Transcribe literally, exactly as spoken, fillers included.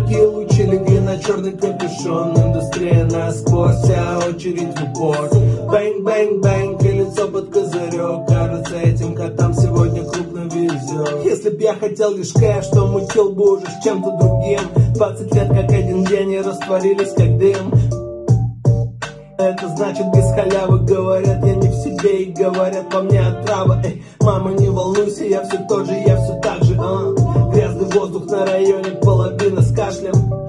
Яркие лучи легли на черный капюшон. Индустрия насквозь, вся очередь в упор. Бэнг-бэнг-бэнг, и лицо под козырек. Кажется, этим котам сегодня крупно везет. Если б я хотел лишь кэш, то мутил бы уже с чем-то другим. Двадцать лет как один день и растворились как дым. Это значит без халявы, говорят, я не в себе. И говорят, по мне отрава. Эй, мама, не волнуйся, я все тот же, я все так же. а. Грязный воздух на районе, половина с кашлем.